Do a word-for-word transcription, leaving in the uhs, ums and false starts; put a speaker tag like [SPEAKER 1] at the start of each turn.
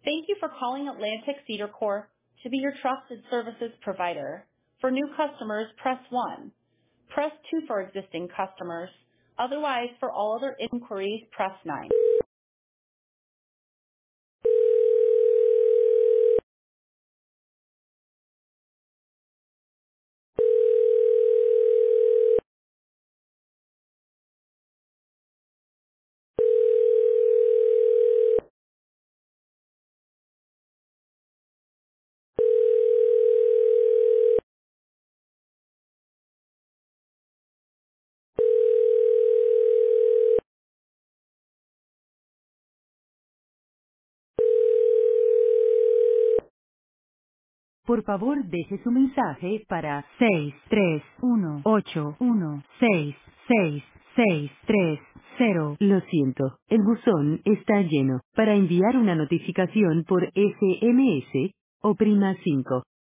[SPEAKER 1] Thank you for calling Atlantic Cedar Corp to be your trusted services provider. For new customers, press one. Press two for existing customers. Otherwise, for all other inquiries, press nine. Por favor, deje su mensaje para seis tres uno ocho uno seis seis seis tres cero. Lo siento, el buzón está lleno. Para enviar una notificación por S M S, oprima cinco.